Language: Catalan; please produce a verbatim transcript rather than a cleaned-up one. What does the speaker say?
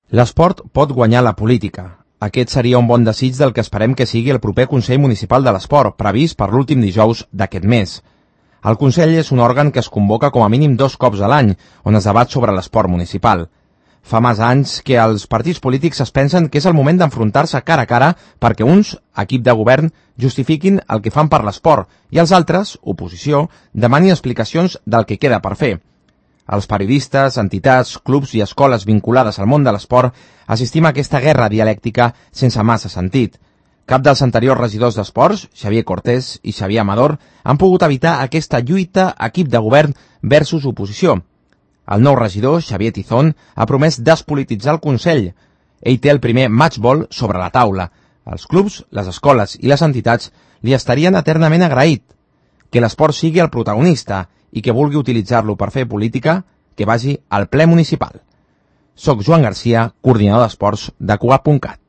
L'esport pot guanyar la política. Aquest seria un bon desig del que esperem que sigui el proper Consell Municipal de l'Esport, previst per l'últim dijous d'aquest mes. El Consell és un òrgan que es convoca com a mínim dos cops a l'any, on es debat sobre l'esport municipal. Fa massa anys que els partits polítics es pensen que és el moment d'enfrontar-se cara a cara perquè uns, equip de govern, justifiquin el que fan per l'esport i els altres, oposició, demanin explicacions del que queda per fer. Els periodistes, entitats, clubs i escoles vinculades al món de l'esport assistim a aquesta guerra dialèctica sense massa sentit. Cap dels anteriors regidors d'esports, Xavier Cortés i Xavier Amador, han pogut evitar aquesta lluita equip de govern versus oposició. El nou regidor, Xavier Tizón, ha promès despolititzar el Consell. Ell té el primer matchball sobre la taula. Els clubs, les escoles i les entitats li estarien eternament agraït. Que l'esport sigui el protagonista i que vulgui utilitzar-lo per fer política, que vagi al ple municipal. Soc Joan Garcia, coordinador d'esports de Cugat punt cat.